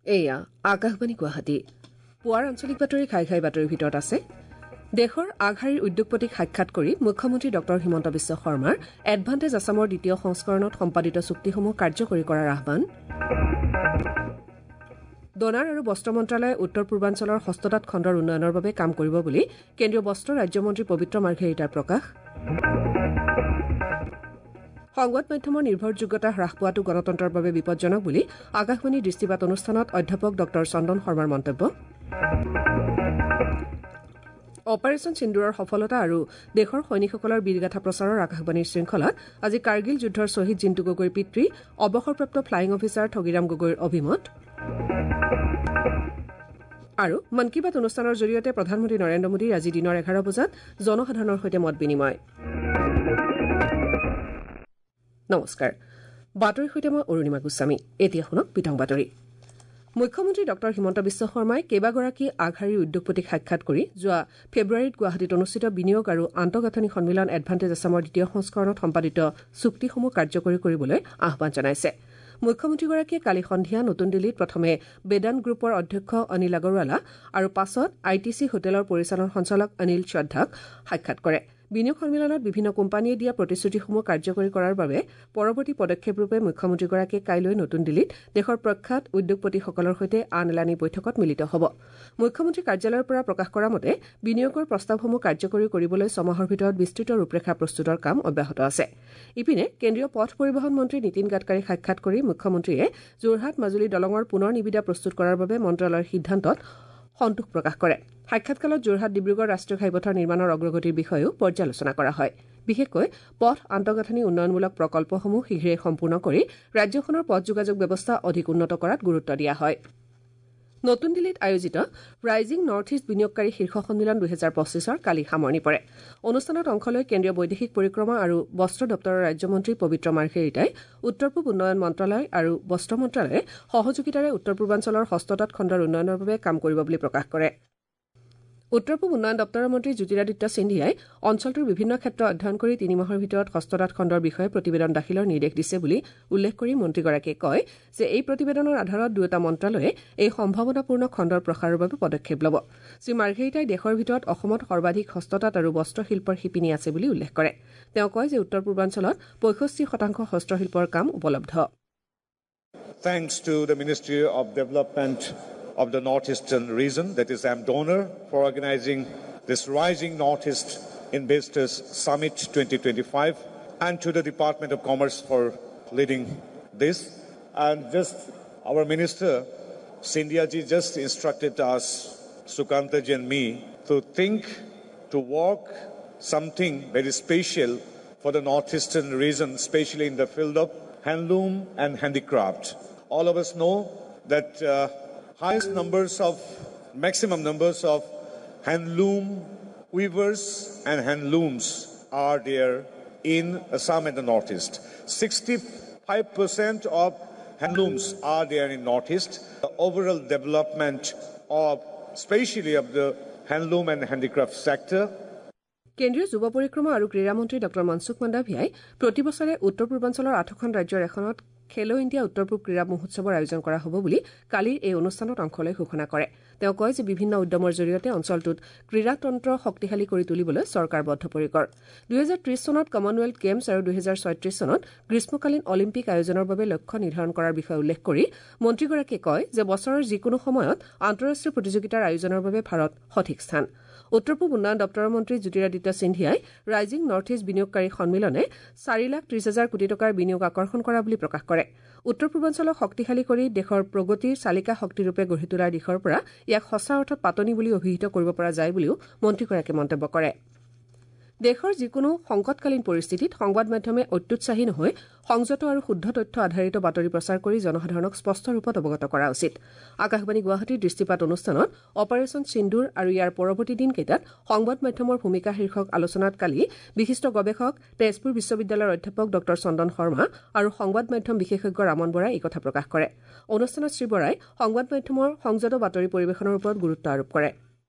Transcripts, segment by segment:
এয়া আকাশবাণী গুৱাহাটী পুৱাৰ আঞ্চলিক বাতৰি খাই বাতৰিৰ ভিতৰত আছে দেশৰ আগশাৰীৰ উদ্যোগপতিক সাক্ষাৎ কৰি মুখ্যমন্ত্ৰী ডক্টৰ হিমন্ত বিশ্ব শৰ্মাৰ এডভান্টেজ আছামৰ দ্বিতীয় সংস্কৰণত সম্পাদিত চুক্তিসমূহ কাৰ্যকৰী কৰাৰ আহ্বান ডনাৰ আৰু বস্ত্ৰ মন্ত্ৰালয়ে উত্তৰ পূৰ্বাঞ্চলৰ হস্ততাঁত খণ্ডৰ উন্নয়নৰ বাবে কাম কৰিব বুলি কেন্দ্ৰীয় বস্ত্ৰ ৰাজ্যমন্ত্ৰী পবিত্ৰ মাৰ্ঘেৰিটাৰ প্ৰকাশ সংবাদ মাধ্যমৰ নিৰ্ভৰযোগ্যতা হ্ৰাস পোৱাটো গণতন্ত্ৰৰ বাবে বিপজ্জনক বুলি আকাশবাণীৰ দৃষ্টিপাত অনুষ্ঠানত অধ্যাপক ডক্টৰ চন্দন শৰ্মাৰ মন্তব্য অপাৰেশ্যন সিন্দুৰৰ সফলতা আৰু দেশৰ সৈনিকসকলৰ বীৰগাথা প্ৰচাৰৰ আকাশবাণীৰ শৃংখলাত আজি কাৰ্গিল যুদ্ধৰ শ্বহীদ জিন্তু গগৈৰ পিতৃ অৱসৰপ্ৰাপ্ত ফ্লাইং অফিচাৰ ঠগিৰাম গগৈৰ অভিমত আৰু মন কী বাত অনুষ্ঠানৰ জৰিয়তে প্ৰধানমন্ত্ৰী নৰেন্দ্ৰ মোদীৰ আজি দিনৰ 11 বজাত জনসাধাৰণৰ সৈতে মত বিনিময় নমস্কাৰ বাতৰিৰ সৈতে মই অৰুণিমা গোস্বামী এতিয়া শুনক বিতং বাতৰি মুখ্যমন্ত্ৰী ডক্টৰ হিমন্ত বিশ্ব শৰ্মাই কেইবাগৰাকী আগশাৰীৰ উদ্যোগপতিক সাক্ষাৎ কৰি যোৱা ফেব্ৰুৱাৰীত গুৱাহাটীত অনুষ্ঠিত বিনিয়োগ আৰু আন্তঃগাঁথনি সন্মিলন এডভান্টেজ আছামৰ দ্বিতীয় সংস্কৰণত সম্পাদিত চুক্তিসমূহ কাৰ্যকৰী কৰিবলৈ আহ্বান জনাইছে মুখ্যমন্ত্ৰীগৰাকীয়ে কালি সন্ধিয়া নতুন দিল্লীত প্ৰথমে বেদান্ত গ্ৰুপৰ অধ্যক্ষ অনিল আগৰৱালা আৰু পাছত আইটিচি হোটেলৰ পৰিচালন সঞ্চালক অনিল শ্ৰদ্ধাক সাক্ষাৎ কৰে বিনিয়োগ সন্মিলনত বিভিন্ন কোম্পানীয়ে দিয়া প্ৰতিশ্ৰুতিসমূহ কাৰ্যকৰী কৰাৰ বাবে পৰৱৰ্তী পদক্ষেপৰূপে মুখ্যমন্ত্ৰীগৰাকীয়ে কাইলৈ নতুন দিল্লীত দেশৰ প্ৰখ্যাত উদ্যোগপতিসকলৰ সৈতে আন এলানি বৈঠকত মিলিত হ'ব মুখ্যমন্ত্ৰী কাৰ্যালয়ৰ পৰা প্ৰকাশ কৰা মতে বিনিয়োগৰ প্ৰস্তাৱসমূহ কাৰ্যকৰী কৰিবলৈ ছমাহৰ ভিতৰত বিস্তৃত ৰূপৰেখা প্ৰস্তুতৰ কাম অব্যাহত আছে ইপিনে কেন্দ্ৰীয় পথ পৰিবহণ মন্ত্ৰী নীতিন গাডকাৰীক সাক্ষাৎ কৰি মুখ্যমন্ত্ৰীয়ে যোৰহাট মাজুলী দলঙৰ পুনৰ নিবিদা প্ৰস্তুত কৰাৰ বাবে মন্ত্ৰালয়ৰ সিদ্ধান্তত সন্তোষ প্ৰকাশ কৰে সাক্ষাৎকালত যোৰহাট ডিব্ৰুগড় ৰাষ্ট্ৰীয় ঘাইপথৰ নিৰ্মাণৰ অগ্ৰগতিৰ বিষয়েও পৰ্যালোচনা কৰা হয় বিশেষকৈ পথ আন্তঃগাঁথনি উন্নয়নমূলক প্ৰকল্পসমূহ শীঘ্ৰেই সম্পূৰ্ণ কৰি ৰাজ্যখনৰ পথ যোগাযোগ ব্যৱস্থা অধিক উন্নত কৰাত গুৰুত্ব দিয়া হয় নতুন দিল্লীত আয়োজিত ৰাইজিং নৰ্থ ইষ্ট বিনিয়োগকাৰী শীৰ্ষ সন্মিলন 2025ৰ কালি সামৰণি পৰে অনুষ্ঠানত অংশ লৈ কেন্দ্ৰীয় বৈদেশিক পৰিক্ৰমা আৰু বস্ত্ৰ দপ্তৰৰ ৰাজ্যমন্ত্ৰী পবিত্ৰ মাৰ্ঘেৰিটাই উত্তৰ পূব উন্নয়ন মন্ত্ৰালয় আৰু বস্ত্ৰ মন্ত্ৰালয়ে সহযোগিতাৰে উত্তৰ পূৰ্বাঞ্চলৰ হস্ততাঁত খণ্ডৰ উন্নয়নৰ বাবে কাম কৰিব বুলি প্ৰকাশ কৰে উত্তৰ পূব উন্নয়ন দপ্তৰৰ মন্ত্ৰী জ্যোতিৰাদিত্য সিন্ধিয়াই অঞ্চলটোৰ বিভিন্ন ক্ষেত্ৰ অধ্যয়ন কৰি 3 মাহৰ ভিতৰত হস্ততাঁত খণ্ডৰ বিষয়ে প্ৰতিবেদন দাখিলৰ নিৰ্দেশ দিছে বুলি উল্লেখ কৰি মন্ত্ৰীগৰাকীয়ে কয় যে এই প্ৰতিবেদনৰ আধাৰত দুয়োটা মন্ত্ৰালয়ে এই সম্ভাৱনাপূৰ্ণ খণ্ডৰ প্ৰসাৰৰ বাবে পদক্ষেপ ল'ব শ্ৰী মাৰ্ঘেৰিটাই দেশৰ ভিতৰত অসমত সৰ্বাধিক হস্ততাঁত আৰু বস্ত্ৰশিল্পৰ শিপিনী আছে বুলি উল্লেখ কৰে তেওঁ কয় যে উত্তৰ পূৰ্বাঞ্চলত 65% হস্তশিল্পৰ কাম উপলব্ধ Thanks to the Ministry of Development of the Northeastern region, that is, I'm donor for organizing this Rising Northeast Investors Summit 2025, and to the Department of Commerce for leading this. And just our Minister, Sindhya ji, just instructed us, Sukanta ji and me, to think, to work something very special for the Northeastern region, especially in the field of handloom and handicraft. All of us know that maximum numbers of handloom weavers and handlooms are there in Assam and the Northeast. 65% of handlooms are there in Northeast. The overall development of, especially of the handloom and handicraft sector. কেন্দ্ৰীয় যুৱ পৰিক্ৰমা আৰু ক্ৰীড়া মন্ত্ৰী doctor Mansukh মাণ্ডাভিয়াই প্ৰতি বছৰে উত্তৰ পূৰ্বাঞ্চলৰ 8খন ৰাজ্যৰ এখনত খেলো ইণ্ডিয়া উত্তৰ পূব ক্ৰীড়া মহোৎসৱৰ আয়োজন কৰা হ'ব বুলি কালিৰ এই অনুষ্ঠানত অংশ লৈ ঘোষণা কৰে তেওঁ কয় যে বিভিন্ন উদ্যমৰ জৰিয়তে অঞ্চলটোত ক্ৰীড়াতন্ত্ৰ শক্তিশালী কৰি তুলিবলৈ চৰকাৰ বদ্ধপৰিকৰ 2030 চনত কমনৱেলথ গেমছ আৰু 2036 চনত গ্ৰীষ্মকালীন অলিম্পিক আয়োজনৰ বাবে লক্ষ্য নিৰ্ধাৰণ কৰাৰ বিষয়ে উল্লেখ কৰি মন্ত্ৰীগৰাকীয়ে কয় যে বছৰৰ যিকোনো সময়ত আন্তঃৰাষ্ট্ৰীয় প্ৰতিযোগিতাৰ আয়োজনৰ বাবে ভাৰত সঠিক স্থান উত্তৰ পূব উন্নয়ন দপ্তৰৰ মন্ত্ৰী জ্যোতিৰাদিত্য সিন্ধিয়াই ৰাইজিং নৰ্থ ইষ্ট বিনিয়োগকাৰী সন্মিলনে 4,30,000 কোটি টকাৰ বিনিয়োগ আকৰ্ষণ কৰা বুলি প্ৰকাশ কৰে উত্তৰ পূৰ্বাঞ্চলক শক্তিশালী কৰি দেশৰ প্ৰগতিৰ চালিকা শক্তিৰূপে গঢ়ি তোলাৰ দিশৰ পৰা ইয়াক সঁচা অৰ্থত পাতনি বুলি অভিহিত কৰিব পৰা যায় বুলিও মন্ত্ৰীগৰাকীয়ে মন্তব্য কৰে দেশৰ যিকোনো সংকটকালীন পৰিস্থিতিত সংবাদ মাধ্যমে অত্যুৎসাহী নহয় সংযত আৰু শুদ্ধ তথ্য আধাৰিত বাতৰি প্ৰচাৰ কৰি জনসাধাৰণক স্পষ্ট ৰূপত অৱগত কৰা উচিত আকাশবাণী গুৱাহাটীৰ দৃষ্টিপাত অনুষ্ঠানত অপাৰেশ্যন সিন্দুৰ আৰু ইয়াৰ পৰৱৰ্তী দিনকেইটাত সংবাদ মাধ্যমৰ ভূমিকা শীৰ্ষক আলোচনাত কালি বিশিষ্ট গৱেষক তেজপুৰ বিশ্ববিদ্যালয়ৰ অধ্যাপক ডক্টৰ চন্দন শৰ্মা আৰু সংবাদ মাধ্যম বিশেষজ্ঞ ৰামন বৰাই এই কথা প্ৰকাশ কৰে অনুষ্ঠানত শ্ৰী বৰাই সংবাদ মাধ্যমৰ সংযত বাতৰি পৰিৱেশনৰ ওপৰত গুৰুত্ব আৰোপ কৰে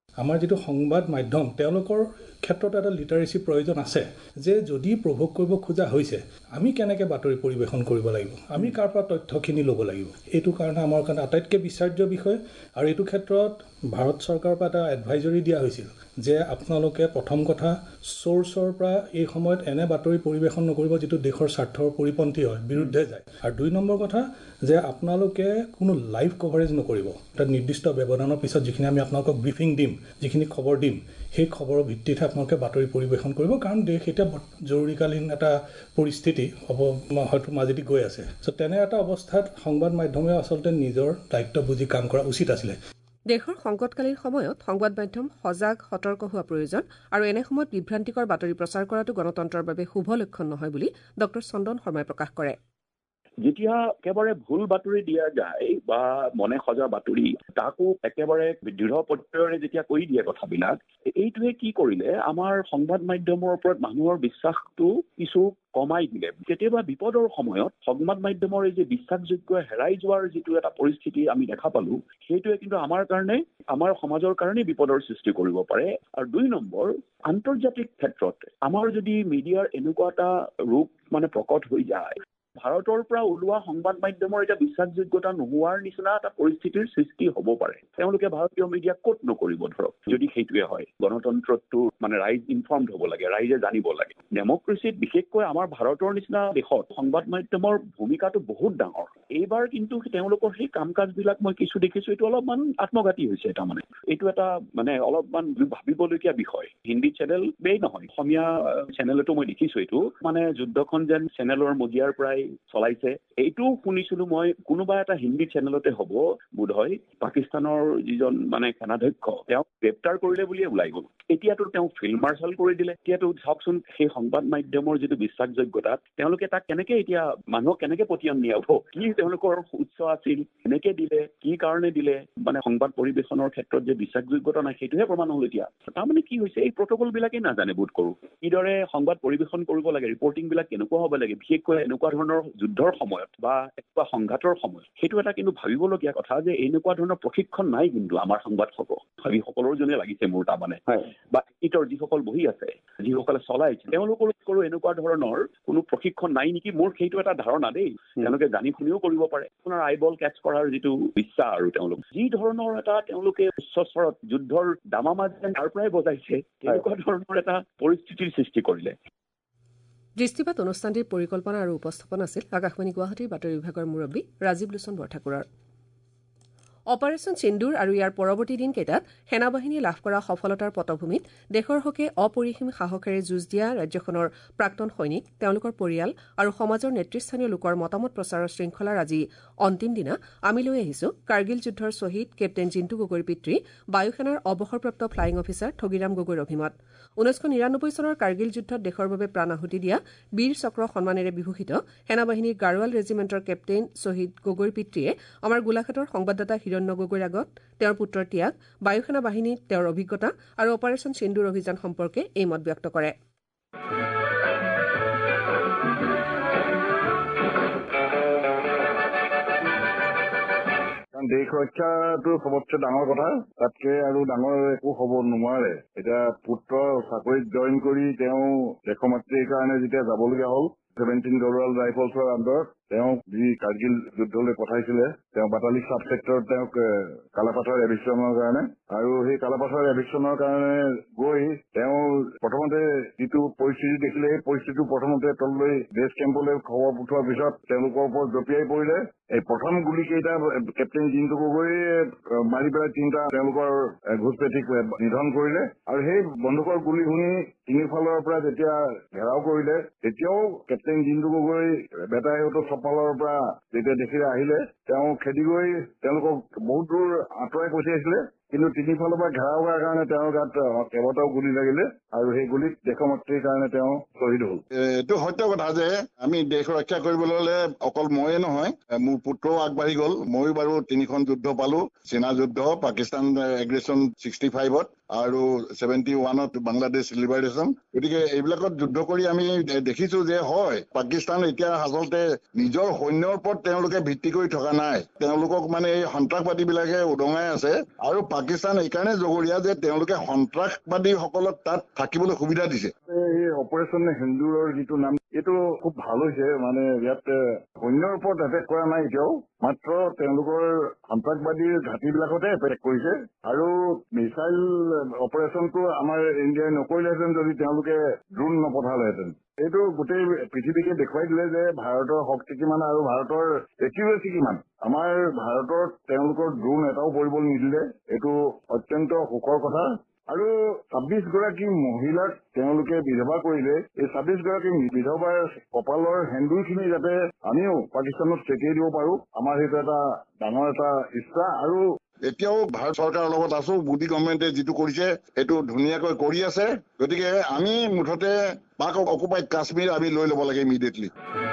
আমাৰ যিটো সংবাদ মাধ্যম তেওঁলোকৰ ক্ষেত্ৰত এটা লিটাৰেচি প্ৰয়োজন আছে যে যদি প্ৰভোগ কৰিব খোজা হৈছে আমি কেনেকৈ বাতৰি পৰিৱেশন কৰিব লাগিব, আমি কাৰ পৰা তথ্যখিনি ল'ব লাগিব। এইটো কাৰণে আমাৰ কাৰণে আটাইতকৈ বিচাৰ্য বিষয়। আৰু এইটো ক্ষেত্ৰত ভাৰত চৰকাৰৰ পৰা এটা এডভাইজৰি দিয়া হৈছিল যে আপোনালোকে প্ৰথম কথা চ'ৰ্চৰ পৰা এই সময়ত এনে বাতৰি পৰিৱেশন নকৰিব যিটো দেশৰ স্বাৰ্থৰ পৰিপন্থী হয়, বিৰুদ্ধে যায়। আৰু 2 নম্বৰ কথা যে আপোনালোকে কোনো লাইভ কভাৰেজ নকৰিব। এটা নিৰ্দিষ্ট ব্যৱধানৰ পিছত যিখিনি আমি আপোনালোকক ব্ৰিফিং দিম, যিখিনি খবৰ দিম, সেই খবৰৰ ভিত্তিত আপোনালোকে বাতৰি পৰিৱেশন কৰিব। কাৰণ দেশ এতিয়া জৰুৰীকালীন এটা পৰিস্থিতি হয়তো মাজেদি গৈ আছে। তেনে এটা অৱস্থাত সংবাদ মাধ্যমে আচলতে নিজৰ দায়িত্ব বুজি কাম কৰা উচিত আছিলে। দেশৰ সংকটকালীন সময়ত সংবাদ মাধ্যম সজাগ সতৰ্ক হোৱা প্ৰয়োজন আৰু এনে সময়ত বিভ্ৰান্তিকৰ বাতৰি প্ৰচাৰ কৰাটো গণতন্ত্ৰৰ বাবে শুভ লক্ষণ নহয় বুলি ডক্টৰ চন্দন শৰ্মাই প্ৰকাশ কৰে। যেতিয়া একেবাৰে ভুল বাতৰি দিয়া যায় বা মনে সজা বাতৰি তাকো একেবাৰে দৃঢ় প্ৰত্যয়েৰে যেতিয়া কৈ দিয়ে কথাবিলাক, এইটোৱে কি কৰিলে আমাৰ সংবাদ মাধ্যমৰ ওপৰত মানুহৰ বিশ্বাসটো কিছু কমাই দিলে। কেতিয়াবা বিপদৰ সময়ত সংবাদ মাধ্যমৰ এই যে বিশ্বাসযোগ্য হেৰাই যোৱাৰ যিটো এটা পৰিস্থিতি আমি দেখা পালো, সেইটোৱে কিন্তু আমাৰ কাৰণে, আমাৰ সমাজৰ কাৰণে বিপদৰ সৃষ্টি কৰিব পাৰে। আৰু 2 নম্বৰ, আন্তৰ্জাতিক ক্ষেত্ৰত আমাৰ যদি মিডিয়াৰ এনেকুৱা এটা ৰূপ প্ৰকট হৈ যায়, ভাৰতৰ পৰা ওলোৱা সংবাদ মাধ্যমৰ এটা বিশ্বাসযোগ্যতা নোহোৱাৰ নিচিনা এটা পৰিস্থিতিৰ সৃষ্টি হ'ব পাৰে। তেওঁলোকে ভাৰতীয় মিডিয়াক ক'ত নকৰিব ধৰক, যদি সেইটোৱে হয়। গণতন্ত্ৰটো ৰাইজ ইনফৰ্মড হ'ব লাগে, ৰাইজে জানিব লাগে। ডেমক্ৰেচিত বিশেষকৈ আমাৰ ভাৰতৰ নিচিনা দেশত সংবাদ মাধ্যমৰ ভূমিকাটো বহুত ডাঙৰ। এইবাৰ কিন্তু তেওঁলোকৰ সেই কাম কাজবিলাক মই কিছু দেখিছোঁ, এইটো অলপমান আত্মঘাতী হৈছে। এইটো এটা অলপমান ভাবিবলগীয়া বিষয়। হিন্দী চেনেলেই নহয়, অসমীয়া চেনেলতো মই দেখিছোঁ এইটো যুদ্ধখন যেন চেনেলৰ মজিয়াৰ পৰাই চলাইছে। এইটো শুনিছিলো মই কোনোবা এটা হিন্দী চেনেলতে হ'ব বোধহয়, পাকিস্তানৰ যিজন সেনাধ্যক্ষ তেওঁক গ্ৰেপ্তাৰ কৰিলে বুলিয়ে ওলাই গ'ল। এতিয়াতো তেওঁ ফিল্ড মাৰ্চাল কৰি দিলে। এতিয়াতো চাওকচোন সেই সংবাদ মাধ্যমৰ যিটো বিশ্বাসযোগ্যতা, তেওঁলোকে তাক কেনেকে এতিয়া মানুহক কেনেকে পতিয়ন নিয়াব, কি তেওঁলোকৰ উৎস আছিল, কেনেকে দিলে, কি কাৰণে দিলে, সংবাদ পৰিৱেশনৰ ক্ষেত্ৰত যে বিশ্বাসযোগ্যতা নাই সেইটোহে প্ৰমাণ হ'ল এতিয়া। কি হৈছে, এই প্ৰট'কল বিলাকেই নাজানে বোধ কৰোঁ, কিদৰে সংবাদ পৰিৱেশন কৰিব লাগে, ৰিপৰ্টিং বিলাক কেনেকুৱা হ'ব লাগে, বিশেষকৈ এনেকুৱা ধৰণৰ যুদ্ধৰ সময়ত বা এনেকুৱা সংঘাতৰ সময়ত। সেইটো এটা কিন্তু ভাবিবলগীয়া কথা যে এনেকুৱা ধৰণৰ প্ৰশিক্ষণ নাই কিন্তু আমাৰ সংবাদসকলৰ জনে লাগিছে মোৰ বা ইটৰ যিসকল বহি আছে, যিসকলে চলাইছে, তেওঁলোকৰো এনেকুৱা ধৰণৰ কোনো প্ৰশিক্ষণ নাই নেকি, মোৰ সেইটো এটা ধাৰণা দেই। তেওঁলোকে জানি শুনিও কৰিব পাৰে। আপোনাৰ আইবল কেচ কৰাৰ যিটো ইচ্ছা আৰু তেওঁলোক যি ধৰণৰ এটা তেওঁলোকে উচ্চ স্তৰত যুদ্ধৰ দামামা যেন তাৰ পৰাই বজাইছে, তেনেকুৱা ধৰণৰ এটা পৰিস্থিতিৰ সৃষ্টি কৰিলে। দৃষ্টিপাত অনুষ্ঠানটিৰ পৰিকল্পনা আৰু উপস্থাপন আছিল আকাশবাণী গুৱাহাটীৰ বাতৰি বিভাগৰ মুৰব্বী ৰাজীৱ লোচন বৰঠাকুৰৰ। অপাৰেচন সিন্দুৰ আৰু ইয়াৰ পৰৱৰ্তী দিনকেইটাত সেনা বাহিনীয়ে লাভ কৰা সফলতাৰ পটভূমিত দেশৰ হকে অপৰিসীম সাহসেৰে যুঁজ দিয়া ৰাজ্যখনৰ প্ৰাক্তন সৈনিক, তেওঁলোকৰ পৰিয়াল আৰু সমাজৰ নেতৃস্থানীয় লোকৰ মতামত প্ৰচাৰৰ শৃংখলাৰ আজি অন্তিম দিনা আমি লৈ আহিছো কাৰ্গিল যুদ্ধৰ শ্বহীদ কেপ্টেইন জিন্তু গগৈৰ পিতৃ, বায়ুসেনাৰ অৱসৰপ্ৰাপ্ত ফ্লাইং অফিচাৰ ঠগিৰাম গগৈৰ অভিমত। 1999 চনৰ কাৰ্গিল যুদ্ধত দেশৰ বাবে প্ৰাণ আহুতি দিয়া বীৰ চক্ৰ সন্মানেৰে বিভূষিত সেনা বাহিনীৰ গাৰোৱাল ৰেজিমেণ্টৰ কেপ্টেইন শ্বহীদ গগৈৰ পিতৃয়ে আমাৰ গোলাঘাটৰ সংবাদদাতা হিৰণ্য গগৈৰ আগত তেওঁৰ পুত্ৰৰ ত্যাগ, বায়ুসেনা বাহিনীত তেওঁৰ অভিজ্ঞতা আৰু অপাৰেচন সিন্দুৰ অভিযান সম্পৰ্কে এই মত ব্যক্ত কৰে। দেশ ৰক্ষাটো চবতছে ডাঙৰ কথা, তাতকে আৰু ডাঙৰ একো হ'ব নোৱাৰে। এতিয়া পুত্ৰ চাকৰিত জইন কৰি তেওঁ দেশৰ মাতৃৰ কাৰণে যেতিয়া যাবলগীয়া হ'ল, 17 গৰোৱাল ৰাইফলছৰ আণ্ডাৰত তেওঁক যি কাৰ্গিল যুদ্ধলৈ পঠাইছিলে, তেওঁ বাটালি চাব ছেক্টৰত তেওঁক কালাপাথৰ এভিকশ্যনৰ কাৰণে, আৰু সেই কালাপাথৰ এভিকশ্যনৰ কাৰণে গৈ তেওঁ প্ৰথমতে যিটো পৰিস্থিতি দেখিলে, সেই পৰিস্থিতিটো প্ৰথমতে তললৈ বেছ কেম্পলৈ খবৰ পঠোৱাৰ পিছত তেওঁলোকৰ ওপৰত জঁপিয়াই পৰিলে। এই প্ৰথম গুলীকেইটা কেপ্টেইন জিন্তু গগৈয়ে মাৰি পেলাই 3টা তেওঁলোকৰ ঘোষপেটীক নিধন কৰিলে। আৰু সেই বন্দুকৰ গুলী শুনি তিনিওফালৰ পৰা যেতিয়া ঘেৰাও কৰিলে, তেতিয়াও কেপ্টেইন জিন্তু গগৈ বেটাইহঁতৰ চপালৰ পৰা যেতিয়া দেখিলে আহিলে, তেওঁ খেদি গৈ তেওঁলোকক বহুত দূৰ আঁতৰাই পঠিয়াইছিলে। কিন্তু তিনিফালৰ পৰা ঘেৰাও হোৱাৰ কাৰণে তেওঁৰ গাত কেইবাটাও গুলী লাগিলে আৰু সেই গুলীত দেশৰ মাতৃৰ কাৰণে তেওঁ শ্বহীদ হ'ল। এইটো সত্য কথা যে আমি দেশ ৰক্ষা কৰিবলৈ হলে অকল ময়ে নহয়, মোৰ পুত্ৰও আগবাঢ়ি গ'ল। ময়ো বাৰু 3খন যুদ্ধ পালো, চীনা যুদ্ধ, পাকিস্তান এগ্ৰেছন 65ত, আৰু 71ত বাংলাদেশ লিবাৰেশ্যন। গতিকে এইবিলাকত যুদ্ধ কৰি আমি দেখিছো যে হয় পাকিস্তান এতিয়া আচলতে নিজৰ সৈন্যৰ ওপৰত তেওঁলোকে ভিত্তি কৰি থকা নাই, তেওঁলোকক মানে এই সন্ত্ৰাসবাদীবিলাকে উদঙাই আছে। আৰু পাকিস্তান এইকাৰণে জগৰীয়া যে তেওঁলোকে সন্ত্ৰাসবাদীসকলক তাত থাকিবলৈ সুবিধা দিছে। এই অপাৰেশ্যন সিন্দুৰৰ যিটো নাম এইটো খুব ভাল হৈছে, মানে ইয়াত সৈন্যৰ ওপৰত এটেক কৰা নাই, এতিয়াও মাত্ৰ তেওঁলোকৰ সন্ত্ৰাসবাদীৰ ঘাটিবিলাকতে এটেক কৰিছে। আৰু মিছাইল অপাৰেশ্যনটো আমাৰ ইণ্ডিয়াই নকৰিলেহেঁতেন যদি তেওঁলোকে ড্ৰোন নপঠালেহেঁতেন। এইটো গোটেই পৃথিৱীকে দেখুৱাই দিলে যে ভাৰতৰ শক্তি কিমান আৰু ভাৰতৰ একিউৰেচি কিমান। আমাৰ ভাৰতত তেওঁলোকৰ ড্ৰোন এটাও পৰিবলৈ নিদিলে, এইটো অত্যন্ত সুখৰ কথা। আৰু 26 গৰাকী মহিলাক তেওঁলোকে বিধৱা কৰিলে। এই 26 গৰাকী বিধৱাৰ কপালৰ সেন্দুৰখিনি যাতে আমিও পাকিস্তানত ছটিয়াই দিব পাৰো, আমাৰ সেইটো এটা ডাঙৰ এটা ইচ্ছা। আৰু এতিয়াও ভাৰত চৰকাৰৰ লগত আছো, মোদী গভৰ্ণমেণ্টে যিটো কৰিছে সেইটো ধুনীয়াকৈ কৰি আছে। গতিকে আমি মুঠতে পাক অকুপাইড কাশ্মীৰ আমি লৈ ল'ব লাগে ইমিডিয়েটলি।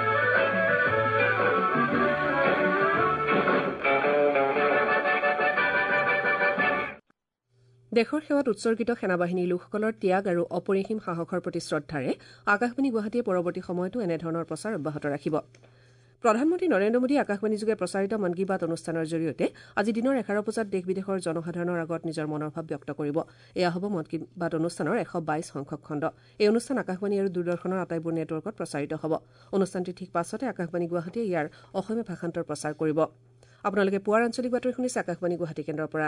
দেশৰ সেৱাত উৎসৰ্গিত সেনাবাহিনীৰ লোকসকলৰ ত্যাগ আৰু অপৰিসীম সাহসৰ প্ৰতি শ্ৰদ্ধাৰে আকাশবাণী গুৱাহাটীয়ে পৰৱৰ্তী সময়তো এনেধৰণৰ প্ৰচাৰ অব্যাহত ৰাখিব। প্ৰধানমন্ত্ৰী নৰেন্দ্ৰ মোদী আকাশবাণীযোগে প্ৰচাৰিত মন কী বাত অনুষ্ঠানৰ জৰিয়তে আজি দিনৰ 11 বজাত দেশ বিদেশৰ জনসাধাৰণৰ আগত নিজৰ মনৰ ভাৱ ব্যক্ত কৰিব। এয়া হ'ব মন কী বাত অনুষ্ঠানৰ 122 সংখ্যক খণ্ড। এই অনুষ্ঠান আকাশবাণী আৰু দূৰদৰ্শনৰ আটাইবোৰ নেটৱৰ্কত প্ৰচাৰিত হ'ব। অনুষ্ঠানটিৰ ঠিক পাছতে আকাশবাণী গুৱাহাটীয়ে ইয়াৰ অসমীয়া ভাষান্তৰ প্ৰচাৰ কৰিব। আপোনালোকে পুৱাৰ আঞ্চলিক বাতৰি শুনিছে আকাশবাণী গুৱাহাটী কেন্দ্ৰৰ পৰা।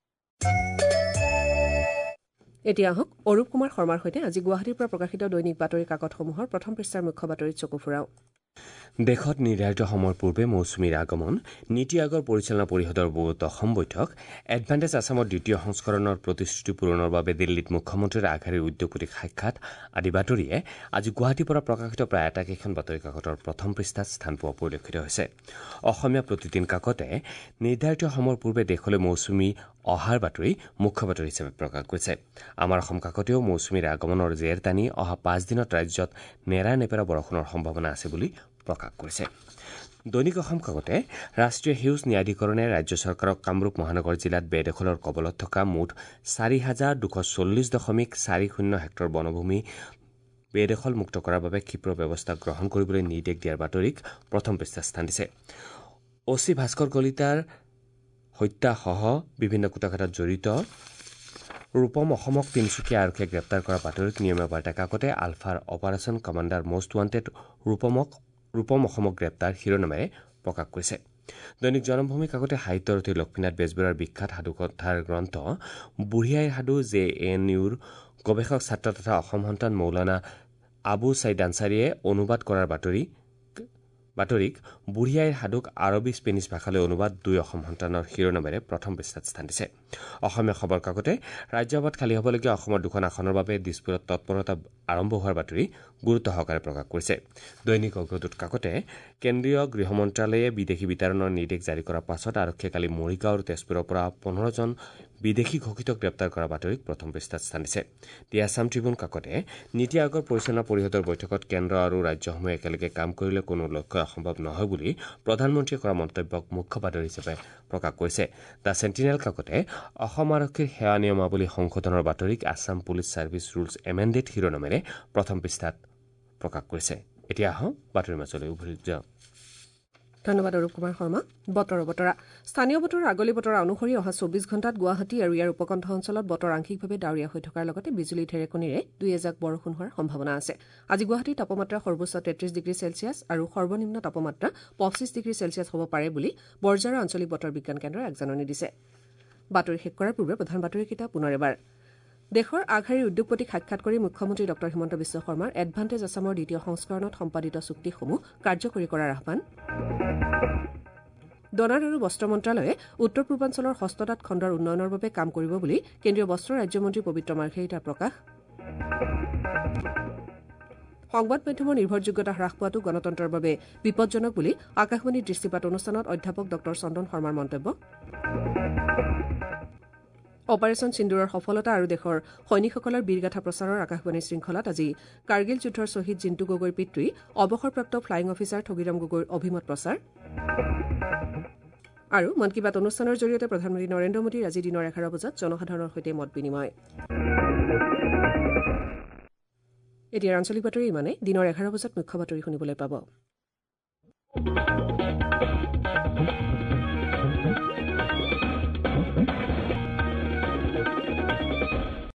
এতিয়া আহক অৰূপ কুমাৰ শৰ্মাৰ সৈতে আজি গুৱাহাটীৰ পৰা প্ৰকাশিত দৈনিক বাতৰি কাকতসমূহৰ প্ৰথম পৃষ্ঠাৰ মুখ্য বাতৰিত চকু ফুৰাওঁ। দেশত নিৰ্ধাৰিত সময়ৰ পূৰ্বে মৌচুমীৰ আগমন, নীতি আয়োগৰ পৰিচালনা পৰিষদৰ দশম বৈঠক, এডভান্টেজ আছামৰ দ্বিতীয় সংস্কৰণৰ প্ৰতিশ্ৰুতি পূৰণৰ বাবে দিল্লীত মুখ্যমন্ত্ৰীৰ আগশাৰীৰ উদ্যোগপতিক সাক্ষাৎ আদি বাতৰিয়ে আজি গুৱাহাটীৰ পৰা প্ৰকাশিত প্ৰায় আটাইকেইখন বাতৰি কাকতৰ প্ৰথম পৃষ্ঠাত স্থান পোৱা পৰিলক্ষিত হৈছে। অসমীয়া প্ৰতিদিন কাকতে নিৰ্ধাৰিত সময়ৰ পূৰ্বে দেশলৈ মৌচুমী অহাৰ বাতৰি মুখ্য বাতৰি হিচাপে প্ৰকাশ কৰিছে। আমাৰ অসম কাকতেও মৌচুমীৰ আগমনৰ জেৰ টানি অহা 5 দিনত ৰাজ্যত নেৰানেপেৰা বৰষুণৰ সম্ভাৱনা আছে বুলি প্ৰকাশ কৰিছে। দৈনিক অসম কাকতে ৰাষ্ট্ৰীয় সেউজ ন্যায়াধিকৰণে ৰাজ্য চৰকাৰক কামৰূপ মহানগৰ জিলাত বেদখলৰ কবলত থকা মুঠ 4,240.40 হেক্টৰ বনভূমি বেদখল মুক্ত কৰাৰ বাবে ক্ষীপ্ৰ ব্যৱস্থা গ্ৰহণ কৰিবলৈ নিৰ্দেশ দিয়াৰ বাতৰিক প্ৰথম পৃষ্ঠাত স্থান দিছে। অচি ভাস্কৰ কলিতাৰ হত্যাসহ বিভিন্ন কুটাঘাটত জড়িত ৰূপম অসমক তিনিচুকীয়া আৰক্ষীয়ে গ্ৰেপ্তাৰ কৰা বাতৰিক নিয়মীয়া বাৰ্তা কাকতে আলফাৰ operation commander most wanted Rupam অসমক গ্ৰেপ্তাৰ শিৰোনামেৰে প্ৰকাশ কৰিছে। দৈনিক জনমভূমি কাকতে সাহিত্যৰথী লক্ষ্মীনাথ বেজবৰুৱাৰ বিখ্যাত সাধুকথাৰ গ্ৰন্থ বুঢ়ী আইৰ সাধু JNUৰ গৱেষক ছাত্ৰ তথা অসম সন্তান মৌলানা আবু ছাইদ আনচাৰীয়ে অনুবাদ কৰাৰ বাতৰিক বুঢ়ী আইৰ সাধুক আৰবী স্পেনিছ ভাষালৈ অনুবাদ 2 অসম সন্তানৰ শিৰোনামেৰে প্ৰথম পৃষ্ঠাত স্থান দিছে। অসমীয়া খবৰ কাকতে ৰাজ্যসভাত খালী হ'বলগীয়া অসমৰ 2খন আসনৰ বাবে দিছপুৰত তৎপৰতা আৰম্ভ হোৱাৰ বাতৰি গুৰুত্ব সহকাৰে প্ৰকাশ কৰিছে। দৈনিক অগ্ৰদূত কাকতে কেন্দ্ৰীয় গৃহ মন্ত্ৰালয়ে বিদেশী বিতৰণৰ নিৰ্দেশ জাৰি কৰাৰ পাছত আৰক্ষীয়ে কালি মৰিগাঁও আৰু তেজপুৰৰ পৰা 15জন বিদেশী ঘোষিতক গ্ৰেপ্তাৰ কৰা বাতৰিক প্ৰথম পৃষ্ঠাত স্থান দিছে। দি আছাম ট্ৰিবিউন কাকতে নীতি আয়োগৰ পৰিচালনা পৰিষদৰ বৈঠকত কেন্দ্ৰ আৰু ৰাজ্যসমূহে একেলগে কাম কৰিলে কোনো লক্ষ্য অসম্ভৱ নহয় বুলি প্ৰধানমন্ত্ৰীয়ে কৰা মন্তব্যক মুখ্য বাতৰি হিচাপে প্ৰকাশ কৰিছে। দ্য চেণ্টিনেল কাকতে অসম আৰক্ষীৰ সেৱা নিয়মাৱলী সংশোধনৰ বাতৰিক Assam police service rules amended শিৰোনামেৰে প্ৰথম পৃষ্ঠাত প্ৰকাশ কৰিছে। এতিয়া আহক বাতৰিৰ মাজলৈ উভতি যাওঁ। ধন্যবাদ অৰূপ কুমাৰ শৰ্মা। বতৰৰ বতৰা স্থানীয় বতৰৰ আগলি বতৰা অনুসৰি অহা 24 ঘণ্টাত গুৱাহাটী আৰু ইয়াৰ উপকণ্ঠ অঞ্চলত বতৰ আংশিকভাৱে ডাৱৰীয়া হৈ থকাৰ লগতে বিজুলী ঢেৰেকণিৰে 2 এজাক বৰষুণ হোৱাৰ সম্ভাৱনা আছে। আজি গুৱাহাটীৰ তাপমাত্ৰা সৰ্বোচ্চ 33 ডিগ্ৰী চেলছিয়াছ আৰু সৰ্বনিম্ন তাপমাত্ৰা 25 ডিগ্ৰী চেলছিয়াছ হ'ব পাৰে বুলি বৰঝাৰ আঞ্চলিক বতৰ বিজ্ঞান কেন্দ্ৰই আগজাননী দিছে। বাতৰি শেষ কৰাৰ পূৰ্বে প্ৰধান বাতৰিকেইটা পুনৰ এবাৰ। দেশৰ আগশাৰীৰ উদ্যোগপতিক সাক্ষাৎ কৰি মুখ্যমন্ত্ৰী ডঃ হিমন্ত বিশ্ব শৰ্মাৰ এডভান্টেজ আছামৰ দ্বিতীয় সংস্কৰণত সম্পাদিত চুক্তিসমূহ কাৰ্যকৰী কৰাৰ আহ্বান। ডনাৰ আৰু বস্ত্ৰ মন্ত্ৰালয়ে উত্তৰ পূৰ্বাঞ্চলৰ হস্ততাঁত খণ্ডৰ উন্নয়নৰ বাবে কাম কৰিব বুলি কেন্দ্ৰীয় বস্ত্ৰ ৰাজ্যমন্ত্ৰী পবিত্ৰ মাৰ্ঘেৰিটাৰ প্ৰকাশ। সংবাদ মাধ্যমৰ নিৰ্ভৰযোগ্যতা হ্ৰাস পোৱাটো গণতন্ত্ৰৰ বাবে বিপদজনক বুলি আকাশবাণীৰ দৃষ্টিপাত অনুষ্ঠানত অধ্যাপক ডঃ চন্দন শৰ্মাৰ মন্তব্য। অপাৰেশ্যন সিন্দুৰৰ সফলতা আৰু দেশৰ সৈনিকসকলৰ বীৰগাথা প্ৰচাৰৰ আকাশবাণীৰ শৃংখলাত আজি কাৰ্গিল যুদ্ধৰ শ্বহীদ জিন্তু গগৈৰ পিতৃ অৱসৰপ্ৰাপ্ত ফ্লাইং অফিচাৰ ঠগিৰাম গগৈৰ অভিমত প্ৰচাৰ আৰু মন কী বাত অনুষ্ঠানৰ জৰিয়তে প্ৰধানমন্ত্ৰী নৰেন্দ্ৰ মোদীৰ আজি দিনৰ 11 বজাত জনসাধাৰণৰ সৈতে মত বিনিময়। এতিয়া আঞ্চলিক বাতৰি ইমানে। দিনৰ 11 বজাত মুখ্য বাতৰি শুনিবলৈ পাব।